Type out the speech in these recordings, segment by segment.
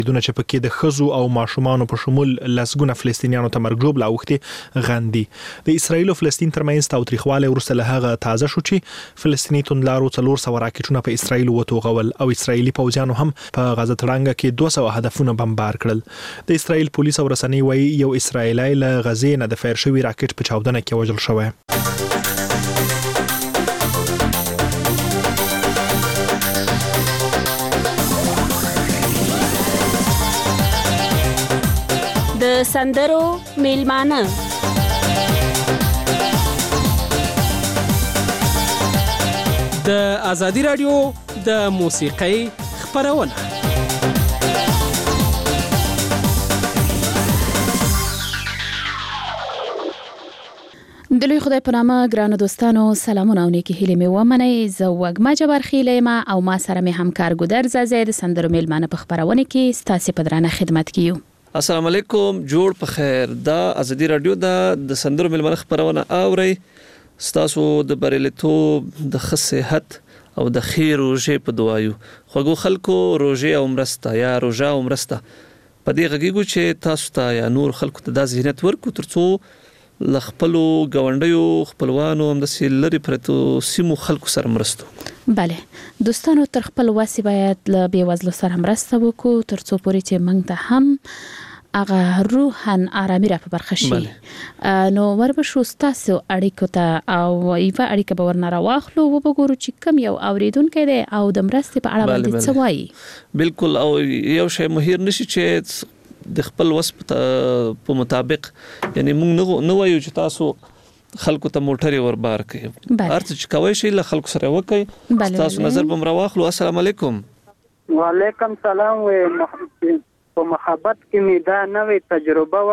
دونه چې پکې د خزو او ماشومان په شمول لسګونه فلسطینیانو ته مرګ جوړ لاوخته غاندي د اسرایل او فلسطین ترمنځ تاوتریخواله ورسره له هغه تازه شو چې فلسطینی توندلارو 400 راکټونه په اسرایل وتوغول او اسرایلی پوځیانو هم په غزه تړانګه کې 200 هدفونه بمبار کړل د اسرایل پولیس او رسنۍ وایي یو اسرایلی له غزې نه د فایر شوی راکټ په چاودنه کې وژل شوی د سندرو میلمانه د ازادي رادیو د موسیقۍ خبرونه د لوی خدای په نامه ګرانو دوستانو سلامونه او نیکی هیلې مې ومنئ زه وږمه جبار خیلې ما او ما سره مې همکار ګودر زازې د سندرو میلمانه په خبرونه کې ستاسو په درانه خدمت کیو السلام علیکم جوړ په خیر دا ازادي رادیو د سندرو میلمانه خبرونه اوري ستاسو د بریلیتوب د صحت او د خیر روزه په دعایو خوګو خلکو روزه او مرسته یا روزه او مرسته په دې غږیږي چې تاسو ته یا نور خلکو ته د ذهنیت ورکو ترڅو لخپلو غونډیو خپلوانو هم د سیلری پرتو سیمو خلکو سره مرستو بله دوستانو تر خپل واسي باید له بیوزلو سره مرسته وکړو ترڅو پورې چې موږ ته هم هغه روحن آرامي را په برخه شي نو وربشو تاسو اړیکو ته او ایفا اړیکه به ورنه راواخلو و وګورو چې کم یو اوریدونکو دی او د مرستې په اړه باندې څه وایي بالکل او یو شی مهیر نشي چې د خپل وسپ په مطابق یعنی موږ نو وایو چې تاسو خلکو ته موټري وربار کړئ ارڅ چې کوي شي له خلکو سره وکړي تاسو نظر به مراواخلو السلام علیکم وعلیکم سلام و په محبت کې می دا نوې تجربه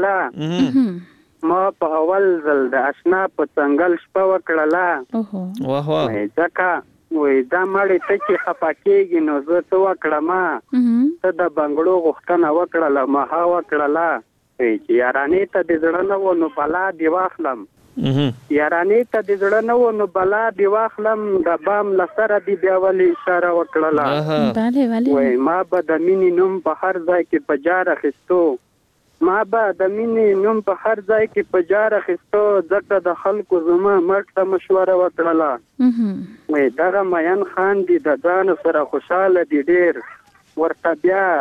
وکړله ما په اول ځل د آشنا په څنګل شپه وکړله واه واه ځکه وې دا مړی ته چې خپاکېږي نو زه څه وکړم ته د بنګړو غوښتنه وکړله ما ها وکړله چې یارانې ته د زړه نه و نو بلا دی واخلم یارانې ته د زړه نه و نو بلا دی واخلم د بام لسره دی بیا ولې اشاره وکړله وې ما به د مینې نوم په هر ځای کې په جار اخیستو ما به د مینې نوم په هر ځای کې په جار اخیستو ځکه د خلکو زما مرګ ته مشوره وکړله وې دغه مین خان دی د ځان سره خوشاله دی ډیر ورته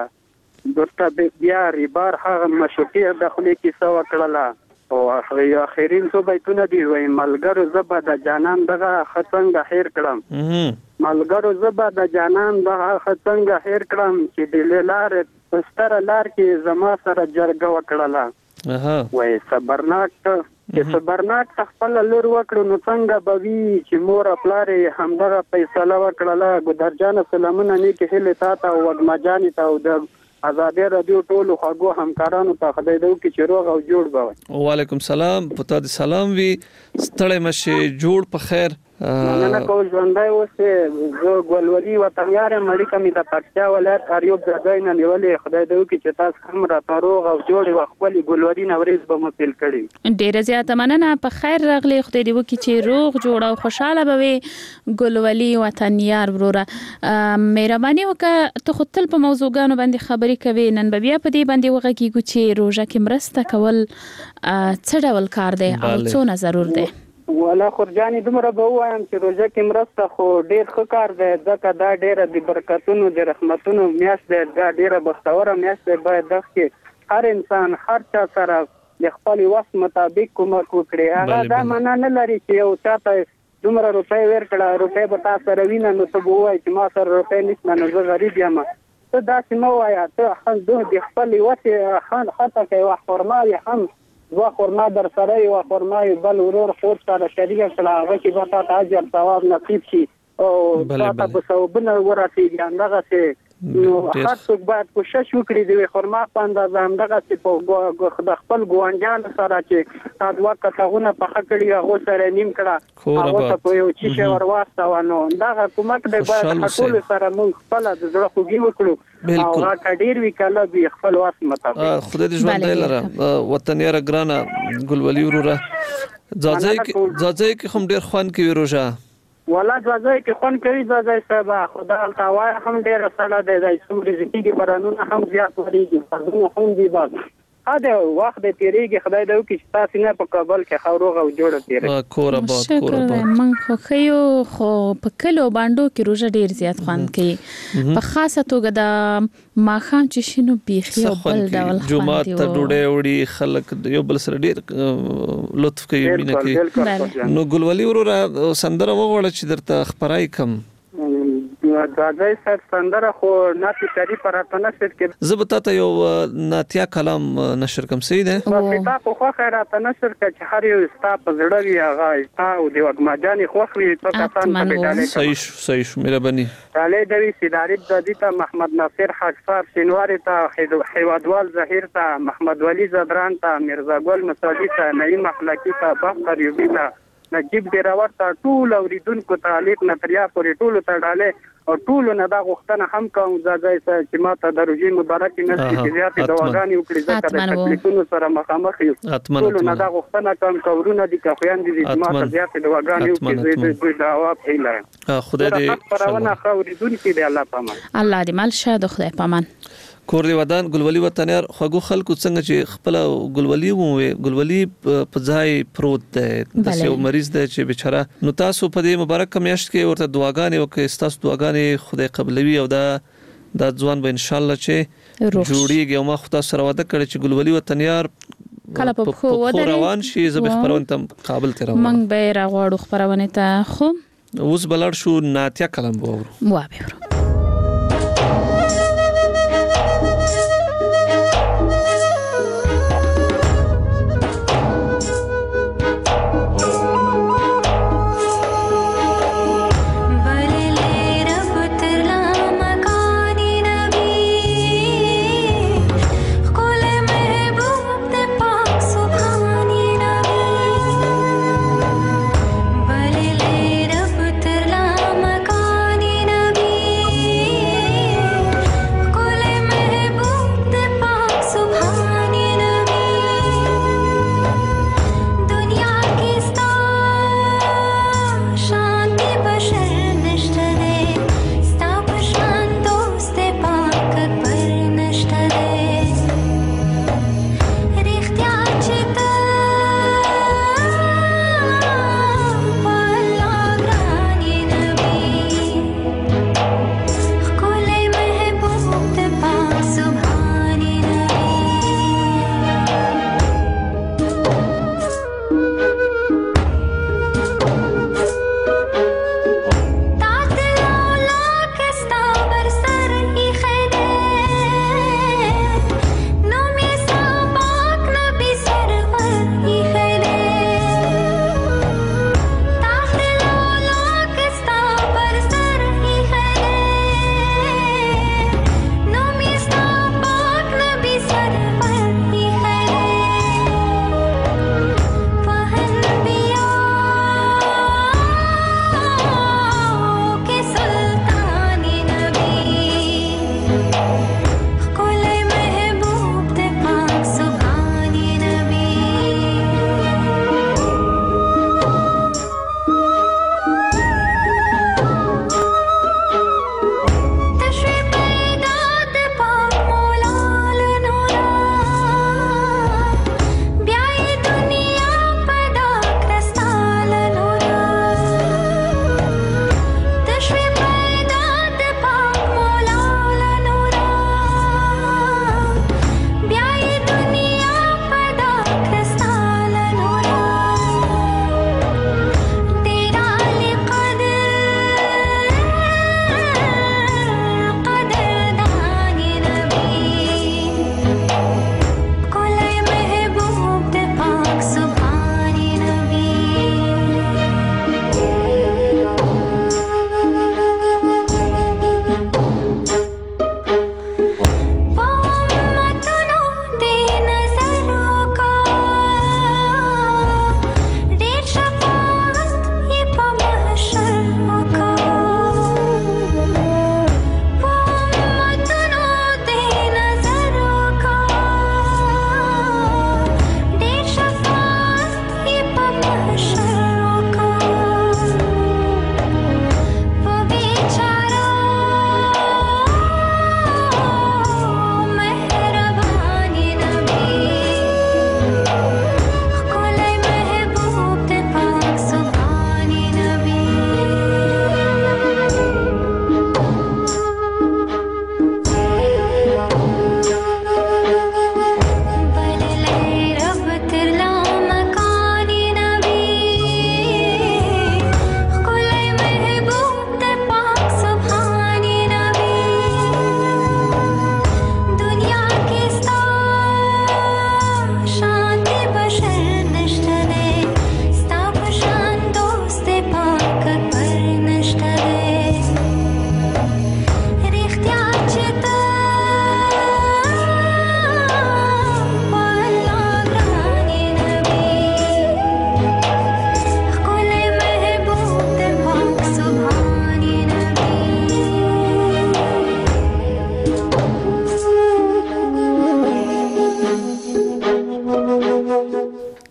بیا ریبار هغه مشوکې داخلي کیسه وکړله او اخرین څو بیتونه دی وې ملګرو زبا د جانان دغه خڅنګ هیر کړم ملګرو زبا د جانان دغه خڅنګ هیر کړم چې د لار ستر لار کې زما سره جرګه وکړله وې صبرناک خپل لور وکړو نو څنګه بوي چې مور خپل همدغه فیصله وکړله ګدرجان سلامونه نیکه هله تا ته وګما جان ته او د ازادي رادیو ټولو خواږو همکارانو ته خدای دې وکړي چې روغ او جوړ به وعلیکم سلام پتا دې سلام وی ستړی مشه جوړ په خیر نه کوم ژوندای اوسه زه ګولوري وطنيار مړی کمی د پکتیا ولایت اریوب ځای نه نیولې خدای دې وکړي چې تاسو هم را روغ او جوړ او خپل ګولوري نوريز به مپیل کړي ډیر زیاته مننه په خیر راغلی خدای دې وکړي چې روغ جوړ او خوشاله به ګولوري وطنيار وروره مهرباني وکړه ته خپل په موضوعګانو باندې خبرې کوي نن بیا په دې باندې وغږیږو چې روزه کې مرسته کول څه ډول کار دی او څه ضرور دی ولا خرجاني دومره به وایم چې روزه کې مرسته خو ډیر ښه کار دی ځکه دا ډیره د برکتونو د رحمتونو میاشت دی دا ډیره بختوره میاشت دی باید دغه هر انسان هر چا سره د خپل وس مطابق کومک وکړي هغه دا معنا نه لري چې یو چاته دومره روپۍ ورکړه روپۍ به تاسو سره وینه نو ته وایي چې ما سره روپۍ نشته نو زه غریب یم ته داسې مه وایه ته هم د خپل وس خطه کوي او خرما یې هم وا خورما در سره یو خورما بل ورور خور سره شریک کړه هغه چې به تاسو اجر ثواب نصیب شي او تاسو به ثوابونه ورسیږي هغه څه نو هر څوک باید کوشش وکړي د خورما په اندازه همدغه چې په د خپل ګوانجان سره چې تاسو وکړونه په خکړی هغه سره نیم کړه هغه ته یو چې ورواستو نو دغه کومک د باید ټول سره موږ خپل د زړه خوږی وکړو او هغه ډیر وکاله به خپل واس مطابق خدای دې ژوند لره وطن یې ګرانه ګلولي وروره ځاځي کې هم ډیر خوان کوي روزه ولا ځای کې خون کوي ځای صاحب خدا التوای هم ډیر سره دی د سوري ځکه برانونه هم زیات وريږي فزونه هم دی باز دا وخت د تیریږي خدای دې وکړي چې تاسو نه په کابل کې خاروغه او جوړه تیری کور آباد من خو په کلو باندې کې روزه ډیر زیات خوند کوي په خاصه توګه د ماخام چې شنو بيخي او بل ډول جمعه ته ډوډۍ وړي خلک یو بل سره ډیر لطف کوي مینه کوي نو ګلولي ورور سندره وغوړه چې درته خبرای کم دا ځای سندره خو ناتي کاری پراته نشر کې زبتا ته یو ناتیا کلام نشر کوم سي ده په تاسو خو خیرات نشر کې چې هر یو ستا په زړه وی هغه ستا او د وګماجاني خوخوي په کسان په ډاله صحیح مهرباني ډاله دوی سیداری د دې محمد ناصر حق صاحب شینواری ته حیوادوال ظهیر ته محمد ولی زدران ته مرزا ګل مساجد ته نعیم اخلاقی ته بختر یوبی ته نجیب ډیراور ته ټول اوریدونکو تعلیق نظریه پورې ټول ته ډاله او ټول نه دا غوښتنه هم کوم ځای چې ماته د روزي مبارک نه چې زیات دواګانی وکړي ځکه د تکلیفونو سره مخامخ یو ټول نه دا غوښتنه کوم کورونه دي کافیان دي چې ماته زیات دواګانی وکړي د دعوا پیلره خدای دې پرونه خوریدونکو دی الله پامان الله دې مال شه خدای پامان کور دی ودان ګلولي وطنيار خوګو خلکو څنګه چې خپل ګلولي وې ګلولي په ځای پروت دی د یو مریض دی چې بیچاره نو تاسو په دې مبارک میاشت کې ورته دعاګانې وکړئ تاسو دعاګانې خدای قبلوي او دا ځوان به ان شاء الله چې جوړیږي او ما خدای سره وعده کړی چې ګلولي وطنيار کله په خو روان شي زه به خبرونه تم قابل تر من به راغواړو خبرونه ته خو اوس بلړ شو ناتیا کلم وورو बले ले रब तेरा मकानी नबी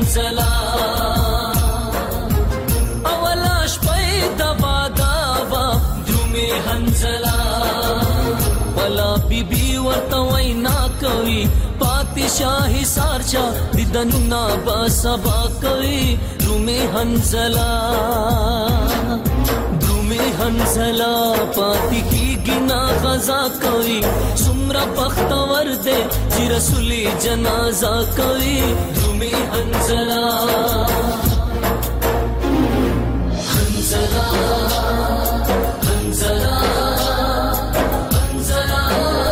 هنزلا اولاش پیدا باداوا درومي هنزلا ولا بیبي ورته وینا کوي پاتې شاهي سارچا دیدنونه با سبا کوي درومي هنزلا هنزلا پاتی کی گنا غزا کوي سمرا بختور دے چې رسولي جنازه کوي درومي هنزلا هنزلا هنزلا هنزلا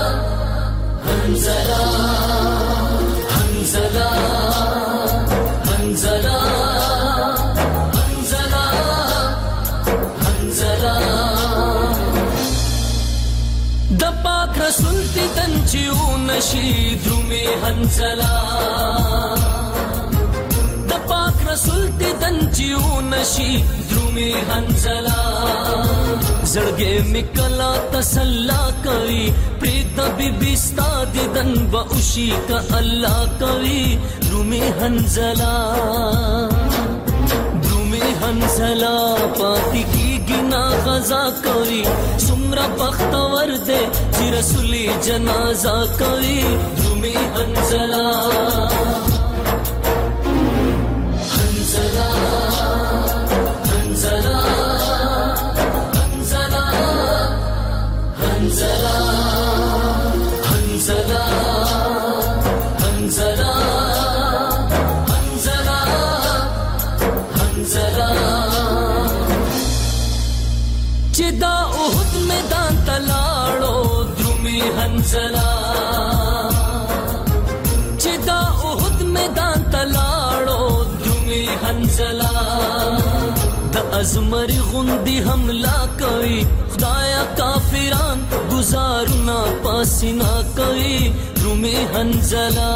هنزلا هنزلا هنزلا رسول تن چیو نشی درومي هنزلا د پاک رسول تن چیو نشی درومي هنزلا زړګې میکلا تسلا کوي پریت بیبي ستا ددن بوشي کا الله کوي درومي هنزلا هنزلا پاتی کی گنا غزا کوي سمرا بختور دے چې رسولي جنازه کوي درومي هنزلا هنزلا هنزلا هنزلا هنزلا هنزلا هنزلا دا احد میدان تلاړو درومي هنزلا چې دا احد میدان تلاړو درومي هنزلا د ازمري غوندي حمله کوي خدایا کافران گزارنا پاسینا کوي درومي هنزلا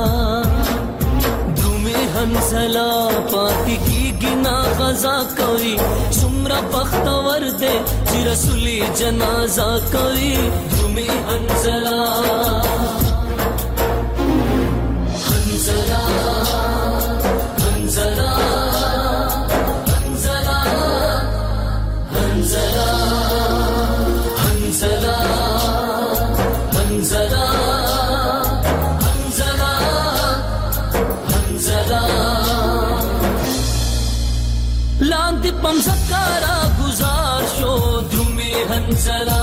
هنزلا پاتی کی گنا غزا کوي سمرا بختور دے چې رسولي جنازه کوي درومي هنزلا هنزلا هنزلا هنزلا هنزلا هنزلا هنزلا لاندې پمزکارا گزار شو درومي هنزلا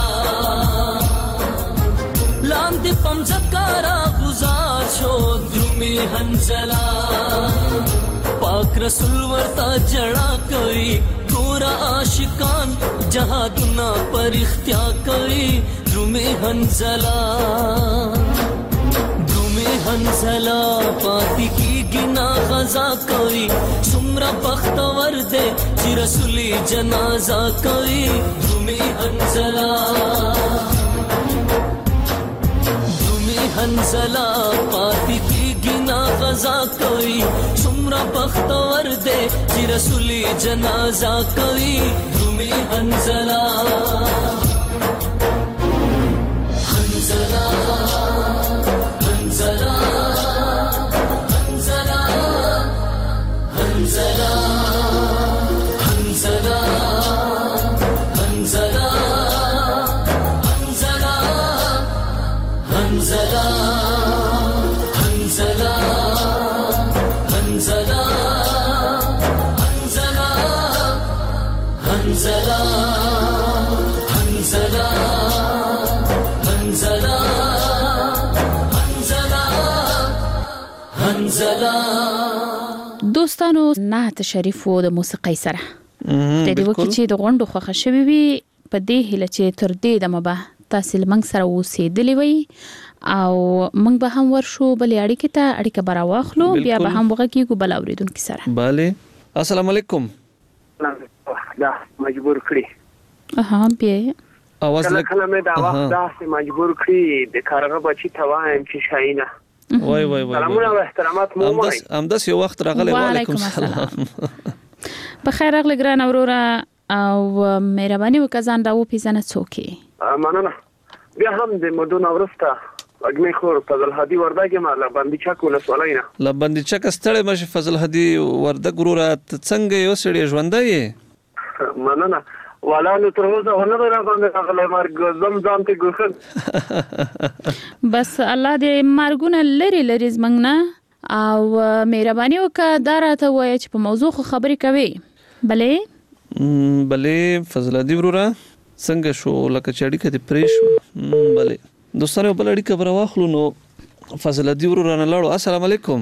لاندې پمزکارا گزار شو درومي هنزلا پاک رسول ورتا جڑا کوي ګورا عاشقان جهادنا پر اختیار کوي درومي هنزلا هنزلا پاتی کی گنا غزا کوي سمرا بختور دے چې رسولي جنازه کوي درومي هنزلا درومي هنزلا پاتی کی گنا غزا کوي سمرا بختور دے چې رسولي جنازه کوي درومي هنزلا هنزلا هنزلا هنزلا هنزلا هنزلا هنزلا هنزلا هنزلا هنزلا هنزلا هنزلا هنزلا هنزلا دوستانو نعت شریف و د موسیقۍ سره د دې وخت چې د غونډو خوښه شوي وي په دې هیله چې تر دې دمه به تاسو لمنګ سره اوسېدلې وي او موږ به هم ورشو بلې اړیکې ته اړیکه به راواخلو بیا به هم وغږیږو بل اورېدونکي سره. بله السلام علیکم. دا مجبور کړی بیا اواز کله مې دا وخت داسې مجبور کړی د کارغه بچی ته وایم چې شاینه وای سلامونه او احترامات مو وای امداس یو وخت راغلی. وعلیکم السلام. بخیر راغلی ګران اورورا او مهرباني وکړه ځان دا و پیژنه څوک مننه. بیا هم د مدونه ورسته اګمې خور فضل هادي وردګ ما لا باندې چا کوله سوالینا لا باندې چا کستړې مشه فضل هادي وردګ ګرورات څنګه یو سړی ژوندۍ مننه والا نو تر اوسه ونه را باندې هغه مرګ زمزم ته ګوخل بس الله دې مرګونه لري زمنګ او مهرباني وکړه دا راته وایي چې په موضوع خبرې کوي بلې فضل هادي وروره څنګه شو لکه چې اړیکه دې پرې شو بلې دوستانو بل اړیکه واخلو نو فضل هادي وروره نه لاړو السلام علیکم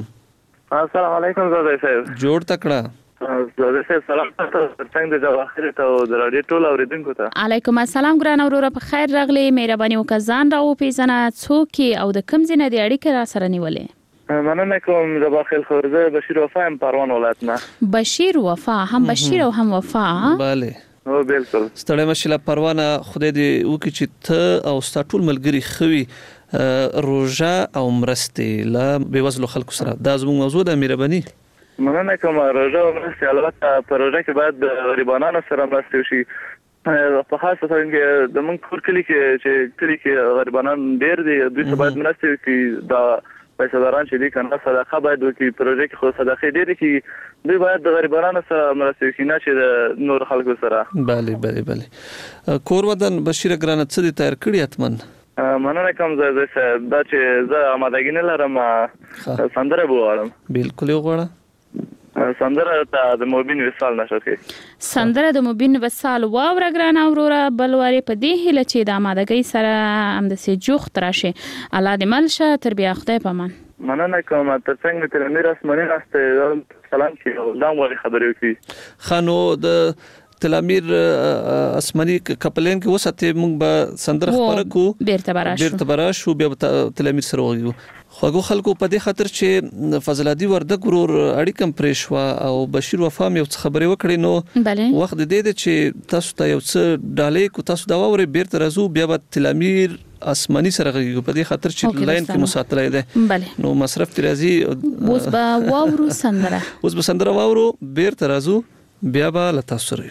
زاده صاحب جوړ تکړه زاده صاحب سلام څنګه د اخر ته د رادیو ټول اوریدونکو ته علیکم السلام ګران وروره په خیر راغلی مهرباني وکړه ځان راو پیژنه څوک او د کوم ځای نه د اړیکه را سره نیولې مننه کوم د باخیل خورزه بشیر وفا ام پروان ولایت نه بشیر وفا هم بشیر او هم وفا bale نو بالکل ستړی مشه پروانه خدای دې وکړي چې ته او ستا ټول ملګري خوي روژه او مرستې لا بېوزلو خلکو سره دا زموږ موضوع ده مهرباني مننه کوم روژه او مرستې البته په روژه کې باید د غریبانو سره مرستې وشي په خاص توګه د موږ کلی کې غریبانان ډېر دي دوی ته باید مرستې وکړي دا پیسې چې دي کنه صدقه باید وکړي پروژه کې خو صدقه ډېرې کې دوی باید د غریبانو سره مرسته وکړي نه چې د نور خلکو سره بله کور ودان بشیر ګرانه څه دي تیار کړی اتمن مننه کوم زه دا چې زه آمادګی نه لرم سندره بوارم بالکل وغواړه سندره ته د موبین وصال نشو کې سندره د موبین وصال واور ګران اوروره بلواري په دې هله چې د آمادګۍ سره هم د سي جوخت راشي الله دې ملشه تر بیا خدای پامان مننه کوم تر څنګه تر میراث مننه است سلام کې دا موري خبرې وکړي خانو د تلامیر اسمنی کپلین کې وسته موږ به سندره خبره کو بیرته براشو بیا تلامیر سره وګورو خوګو خلکو په دې خاطر چې فضل هادي وردګ ورور اړیکم پرېښوا او بشیر وفا یو خبرې وکړي نو وخت دې چې تاسو ته یو څه ډالې کو تاسو دا وره بیرته راځو بیا به تلامیر اسمنی سره غږیږي په دې خاطر چې لاین کې مساعده ده نو مصرف ترازی اوس به واورو سندره واورو بیرته راځو بیا به لتا سره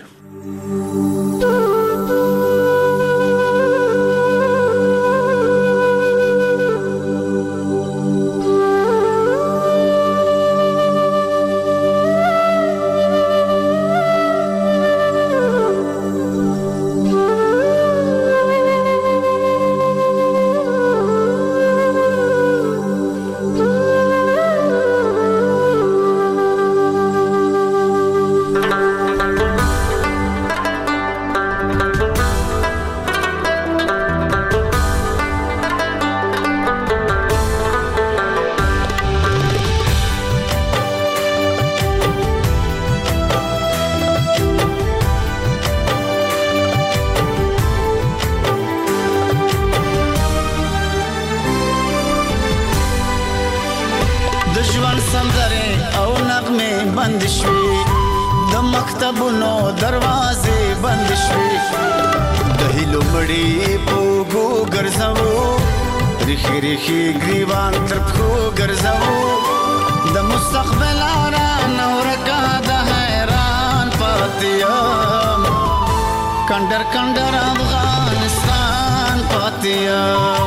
کنډر افغانستان پاتیم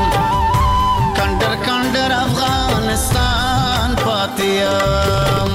کنډر افغانستان پاتیم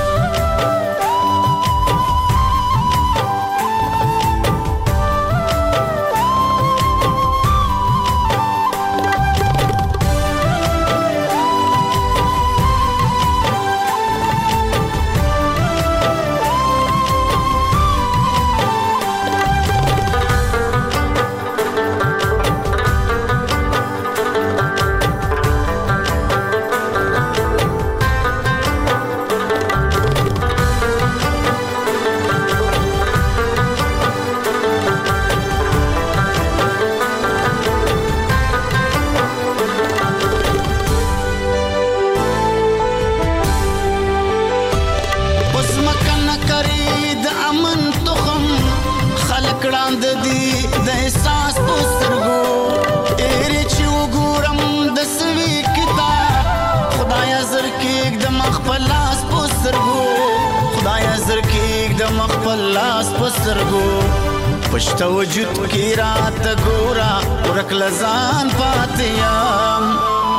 پښته وجود کی رات ګورا ورک لزان پاتیم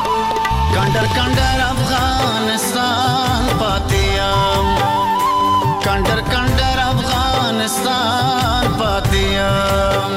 کنډر کنډر افغانستان پاتې یم کنډر کنډر افغانستان پاتې یم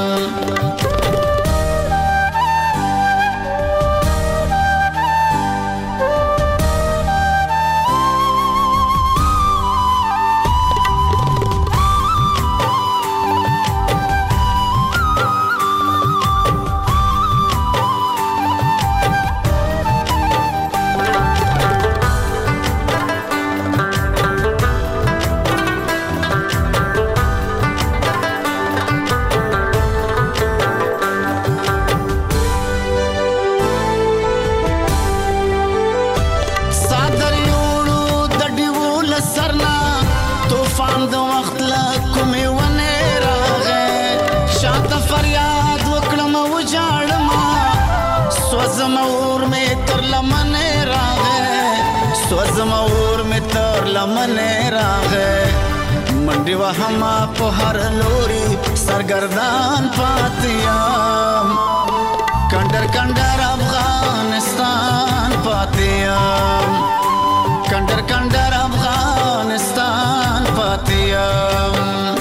منډي وهما په هر لوري سرګردان پاتې یم کنډر کنډر افغانستان پاتې یم کنډر کنډر افغانستان پاتې یم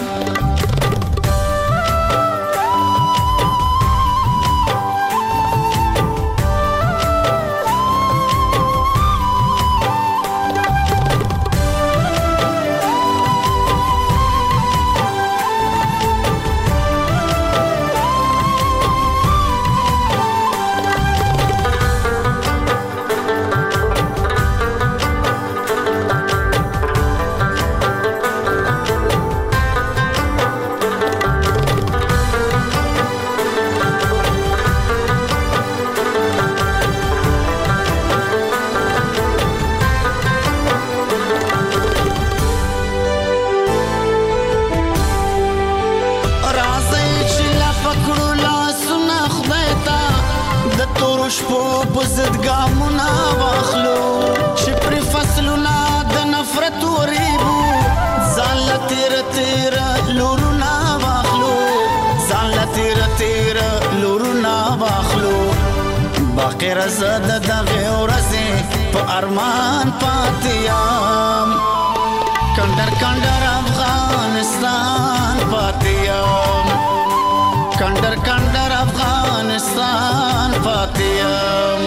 باقی رزد دغه ورځې په ارمان پاتې یم کنډر کنډر افغانستان پاتې یم کنډر کنډر افغانستان پاتې یم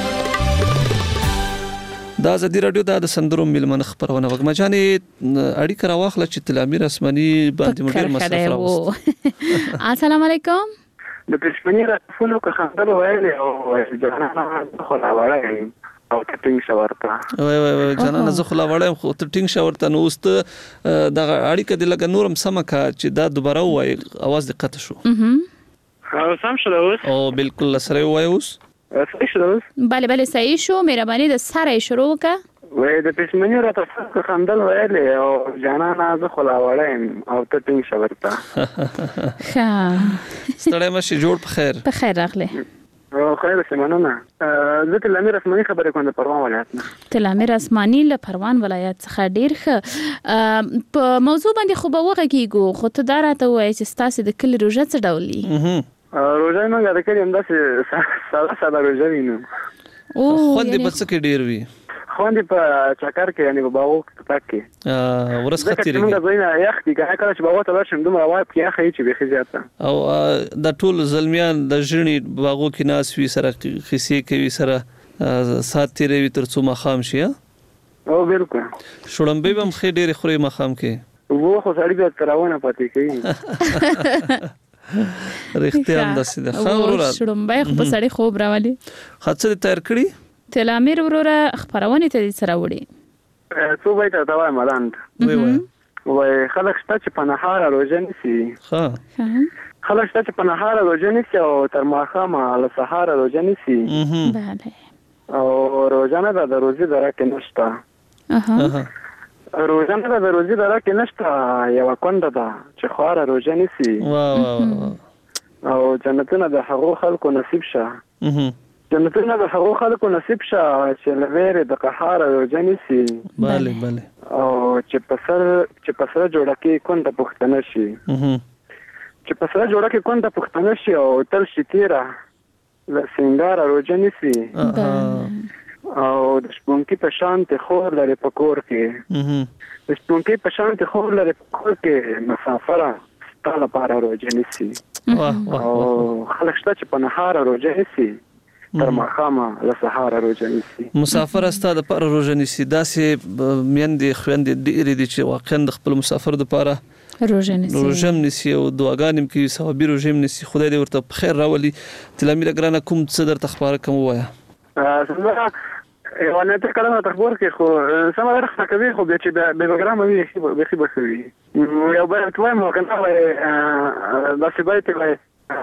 دا ازادي رادیو د سندرو میلمنه خبرونه وګما جانې اړیکه راواخله چې تلامیر اسماني باندې مډیر مصرف راوست السلام علیکم د پښمنی راتفونو که خندل وایي او جهانه خو لا وړای او ټینګ شورته وای جنانه زه خو لا وړم خو ټینګ شورته نو است د اړیکه د لګ نورم سمکه چې دا دوباره وای اواز دقت شو او سم شو اوس او بالکل سره وای اوس صحیح شو اوس بله صحیح شو مهرباني د سره شروع وکړه وای د پښمنی راتفونو که خندل وایي او جهانه زه خو لا وړم او ټینګ شورته ها ستړی مشه جوړ په خیر راغله خیر سمانه زه تلامیر اسماني خبرې کوم د پروان ولایت نه تلامیر اسماني له پروان ولایت څخه ډیر ښه په موضوع باندې خو به وغږیږو خو ته دا راته وایې چې ستاسو د کلی روژه څه ډول دی روژه موږ د کلی همداسې ساده روژه وینو خوندې به څه کې ډیر وي خوندې په چکر کې یعنې په باغو کې ورځ ښه تېرېږي موږ ځای نه یخ دي که کله چې باغو ته لاړ شم دومره هوا پکې یخه وي چې بیخي زیاته او د ټول زلمیان د ژړني باغو کې ناست وي سره خیسې کوي سره سات تېروي تر څو ماښام شي او بالکل شړومبې به هم ښې ډېرې خورې ماښام کې اوبه خو سړي بیا تراونه پاتې کوي رښتیا همداسې ده ښه وروره شړومبې خو په سړي خوب راولي ښه څه دې تیار کړي تلامیر وروره خبرونه ته سره وړي څو بیت ته وای ملاند وای خلک شته چې په نهار روزه نیسي ها خلک شته چې په نهار روزه نیسي او تر ماښامه له سهار روزه نیسي بله او روزه نه ده د روزي درکه نشته روزه نه ده د روزي درکه نشته یو کونډه ده چې خواره روزه نیسي او جنتونه د هغو خلکو نصیب شه جنتونه د هغو خلکو نصیب شه چې لویره د قهار روزه نیسي bale او چې په سره جوړه کې کونډه پښتنه شي چې په سره جوړه کې کونډه پښتنه شي او تل شي تیرا له سنگار روزه نیسي او د شپونکي په شان ته خور لري په کور کې د شپونکي په شان ته خور لري په کور کې مسافره ستاله لپاره روزه نیسي او خلک شته چې په نهار روزه نیسي تر ماښامه له سهاره روزه نیسي مسافر استا د پر روزه نیسي داسې میندې خويندې ډېرې دي چې واقعا د خپل مسافر د لپاره روزه نیسي او دعاګانې کوي ثوابي روزه نیسي خدای دې ورته په خیر راولي تلامیر ګرانه کوم څه درته خبره کوم وایا یو نه تر کلمه تخبر کې خو سم درخه کوي خو به چې به پروګرام وي به بسوي یو بل توای مو کنه بس باید وای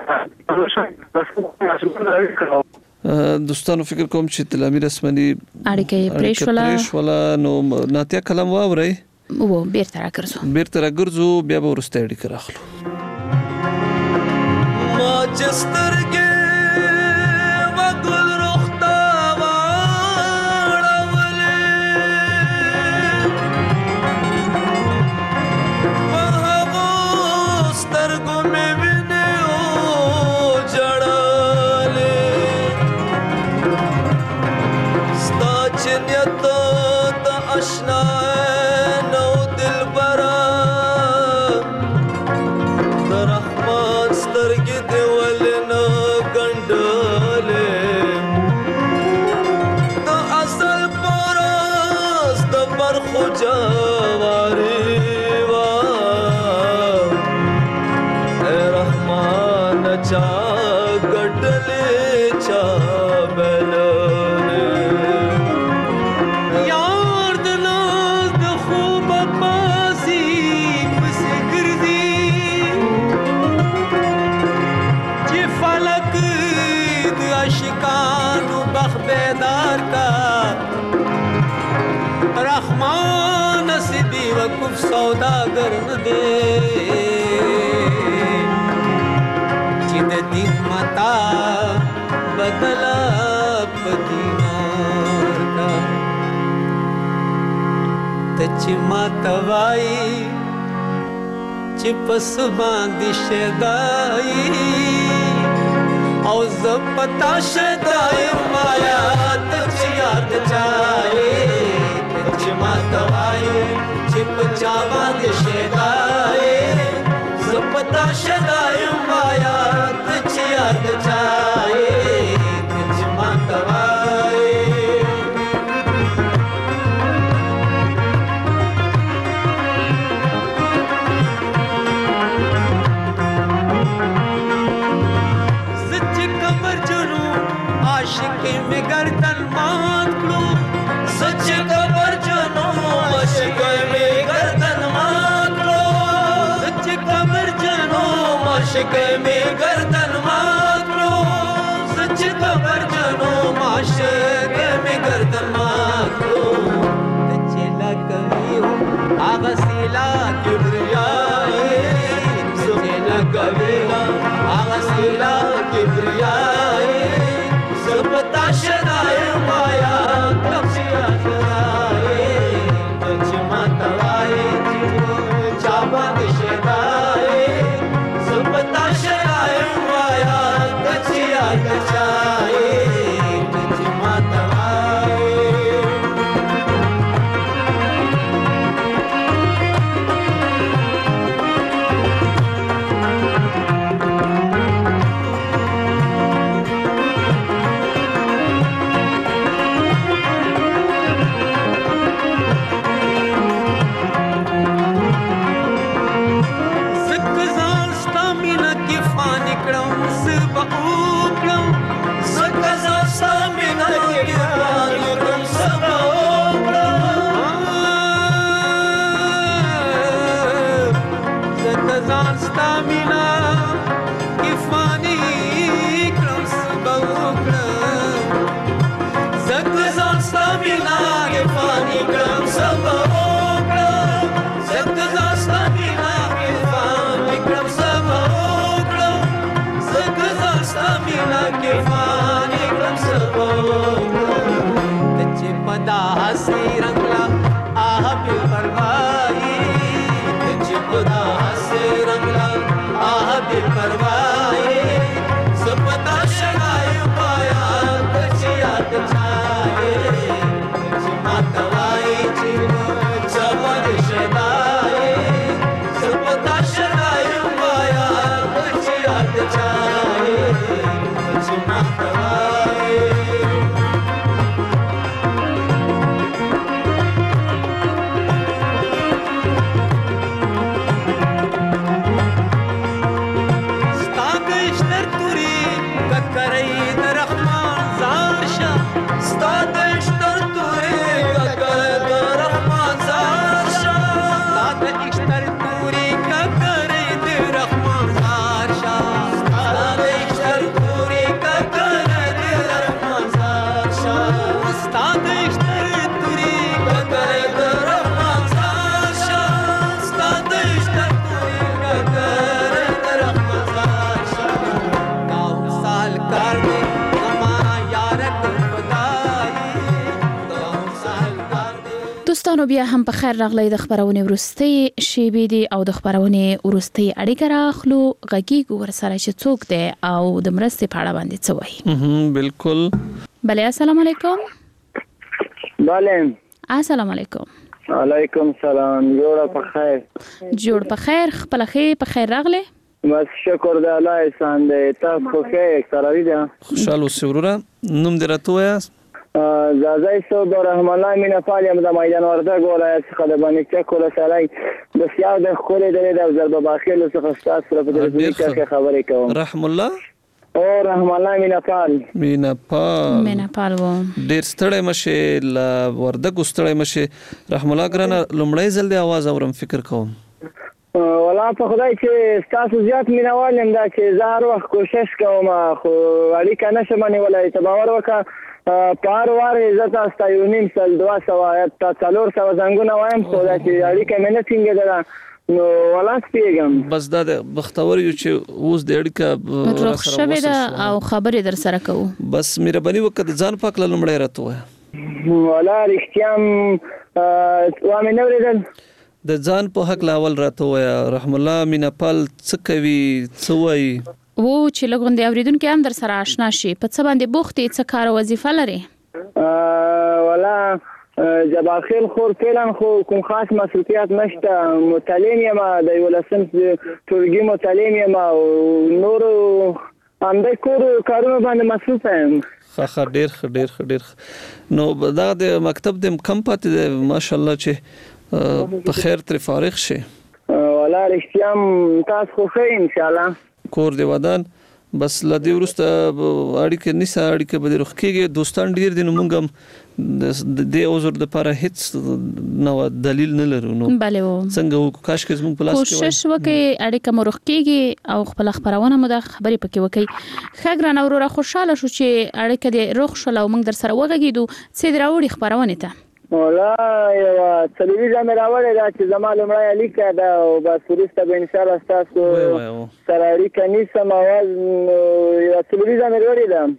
دوستانو فکر کوم چې تلامیر اسمنی اړیکې پریشولا نو ناتیا کلم واوري و بیرته راګرځو بیا به ورسته اړیکه راخلو ما چسترګې وګل روختا واړولې په هغو سترګو مې وینې وجړلې ستا چې نیت د اشنا सौदागर न दे चिद दिन मता बदला पदीनार का तच मतवाई चिपस बांधी शदाई और जपता शदाई माया तच याद जाए तच मतवाई चिप चावा दिशेदाए सुपता शदाय माया तुझ याद जाए तुझ मातवाए सच कमर जुनू आशिकी में गर्दन मात लो सच कमर जुनू आशिकी में गर्दन मात लो सच कमर जुनू आशिकी में गर्दन मात लो सच कमर जुनू आशिकी में गर्दन मात लो तचला कभी हो आगसीला किब्रियाए सुनेला कभी हो आगसीला किब्रियाए सुपता शदाए माया कब से आए तुझ मतवाए चाबा दिशेदाए सुपता शदाए माया कचिया कचाए तुझ मतवाए परवाए सब पता शगाए पाया कचिया कचाए دوستانو بیا هم په خیر راغلی د خبرونه ورستي شیبې دي او د خبرونه ورستي اړیکه راخلو غږیږو ورسره چې څوک دی او د مرستې په اړه باندې څه وایي. بالکل. بله السلام علیکم. بله السلام علیکم. علیکم سلام. جوړ په خیر. جوړ په خیر. خپل په خیر راغلی. بس شکر د الله احسان دی. تاسو خو سره دی. خوشاله اوسئ وروره. نوم دې راته وایاست؟ زازای صوب رحم الله مینه فعالیم د میدان وردګ ولایت څخه د باندې چک ولسوالۍ بسیار د خولې درې د ضرب باخیل څخه ستاسو سره په دې کې خبرې کوم. رحم الله او رحم الله مینه فعال و ډیر ستړی مشه ل وردګ ستړی مشه. رحم الله ګرانه لومړی ځل د आवाज اورم فکر کوم. ولا په خدای چې تاسو زیات مینوال یم دا چې زه هر وخت کوشش کوم خو اړیکه نشم نیولای. ته باور وکړه پار وار عزت استایو نیم سل 200 تا 400 زنګونه وایم خو دا چې اړیکه مې نه څنګه ده نو ولا سپیګم. بس دا بختور یو چې اوس د اړیکه روخ شوه ده او خبرې در سره کوو. بس مهرباني وکړه ځان پاک لمړی راته وای. ولا رښتیام وامه نو ردل د ځان په حق لاول راته وای. رحم الله مینپال څه کوي څه وای وو چې لګوندې اوریدونکو هم در سره آشنا شي په څه باندې بوختي څه کار وظیفه لري. ولا جباخیل خور فعلا خو کوم خاص مسؤلیت نشته. متعلم یم د ولسم ټولګي متعلم یم او نور اندای کور کارونه باندې مصروف یم. خا ډیر نو دا د مکتب د کم پاتې ماشاءالله چې په خیر تر فارغ شي. ولا رښتیام تاسو خو خیر ان شاء الله کور دی ودان بس لدی ورسته اړیکه نشه اړیکه به روخ کېږي. دوستان ډیر دي نو موږ هم د اوزر د لپاره هیڅ نو دلیل نه لرو. نو بله څنګه وکاش کې موږ پلاس کوو کوشش وکړي اړیکه مو روخ کېږي او خپل خبرونه مو د خبرې پکې وکړي. خګران اوروره خوشاله شو چې اړیکه دې روخ شول او موږ در سره وغږیدو څه دراوړي خبرونه ته. ولا یو تلویزیون مې راوړی دا چې زما لومړی الیکه ده او بس وروسته به انشاءالله ستاسو سره اړیکه نیسم. اواز یو تلویزیون مې راوړی ده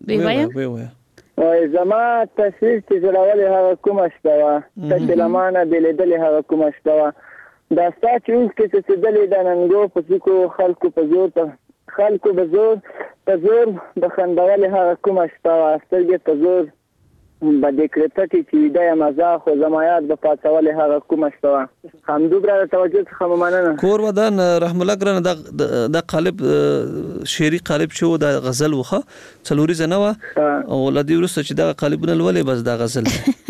وایي زما تصویر چې راوړی هغه کومه شپه وه تاسې له ما نه بېلېدلې هغه کومه شپه وه دا ستا چې اوس کې څڅېدلې ده ننګو په څوکو خلکو په زور د خندولې هغه کومه شپه وه سترګې په زور با دکرتتی چې د مزه خو زمایات به پاتولې هغه کومه شپه همدوبره توجه څخه مننه. کور ودان رحم الله ګرانه د قالب شعري قالب شو د غزل وخه څلوري زنه وا او لدی ورسته چې د قالبونه ولې بس د غزل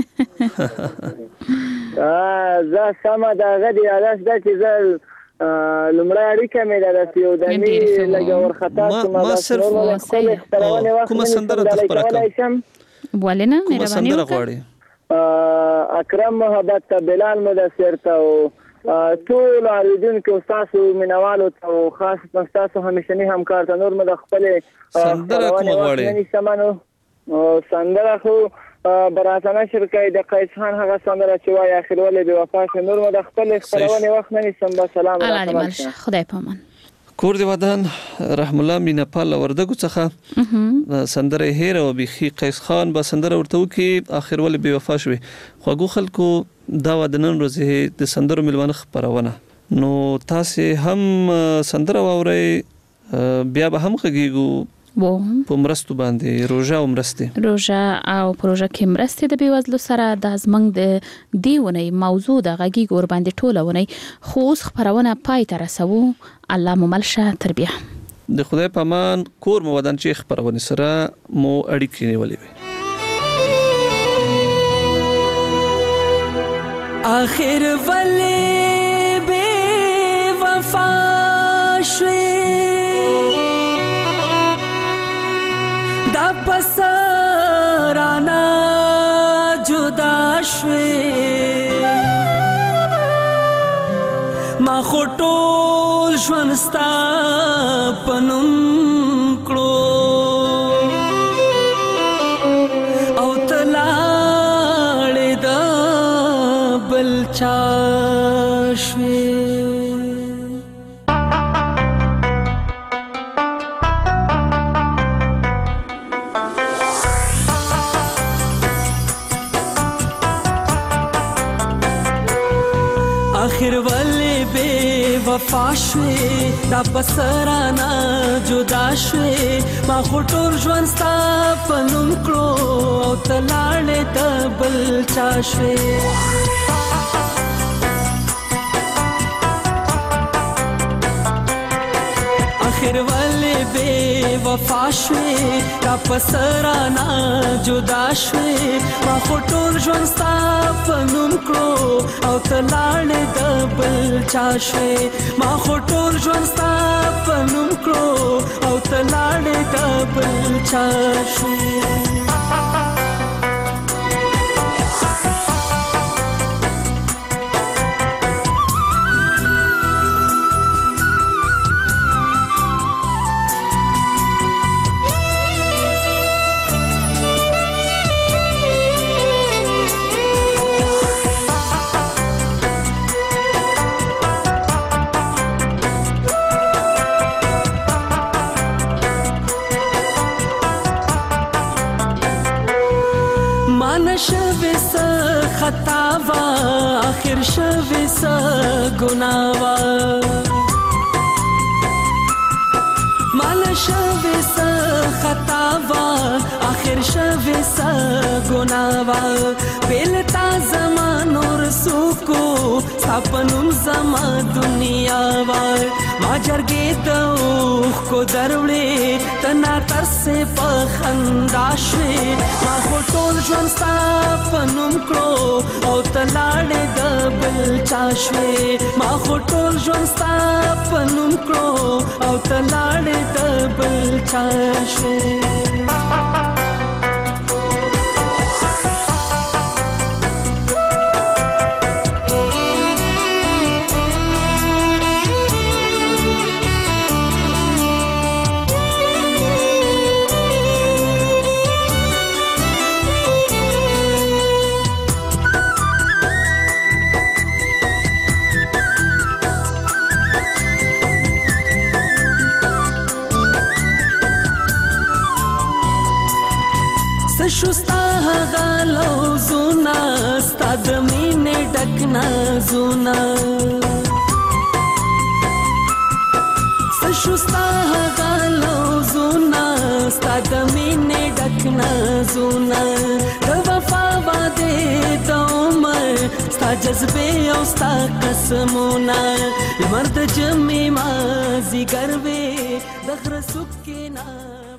زه سم د غدي علاج د چې زل لمړی اړیکه مې ده یو د می لګ ورخطا ما صرف کومه سندره د خبره کوم ولنه مهرباني وکړئ. اکرم محبت بلال مدثر ته او ټول اوریدونکو تاسو مینوالو ته خاص تاسو همیشنی همکار ته نور مد خپل سندره کوم غواړي سمانو سندره خو براتنه شرکای د قیس خان هغه سندره چې وای اخر ولې به وفا نور مد خپل خبرونه وخت نه نسم. سلام علیکم خدای پامان. کور دی ودان رحم الله مینپال وردګو څخه سندره هیر او بخي قیس خان به سندره ورته وکي اخر ول بي وفا شوي خوګو خلکو دا ودنن روزه د سندرو ملوانه خبرونه نو تاسو هم سندره ووري بیا به هم خګيګو په مرستو باندې روژه او مرسته پروژه کې مرسته د بیوزلو سره د ازمنګ د دیونی موضوع د غږی ګور باندې ټولونه خو اوس خبرونه پای ته رسو. الله مملشه تربیه د خدای په امان کور مو ودان چې خبرونه سره مو اړیکې نیولې وي. آخر ولې بے وفا شوې دا پسرانا جدا شوې ما خټول ژوند ستا پنوم کړو او تلاړې د بل چا شوې. آخر ولې بے وفا شوې دا پسرانا جدا شوې ما خټور ژوند ستا په نوم کړو او تلاړې د بل چا شوې. آخر ولې بے وفا شوې دا پسرانا جدا شوې ما خټور ژوند ستا په نوم کړو او تلاړې د بل چا شوې ما خټور ژوند ستا په نوم کړو او تلاړې د بل چا شوې. شوی سا خطاوا آخر شوی سا گناوا مال شوی سا خطاوا آخر شوی سا گناوا پیلتا زمان اور سوکو سپنم زما دنیا وار ما جرګې د اوخ کو دروړې تنا تر سه په خندا شوې ما ټول ژوند ستا په نوم کړو او تلاړې د بل چا شوې ما ټول ژوند ستا په نوم کړو او تلاړې د بل چا شوې. شستا غالو زونا ستا د مینې ډک نازونه شستا غالو زونا ستا د مینې ډک نازونه د وفا وعدې د عمر ستا جذبې او ستا قسمونه لمر د جمعې مازدیګر وې د غره څوکې نه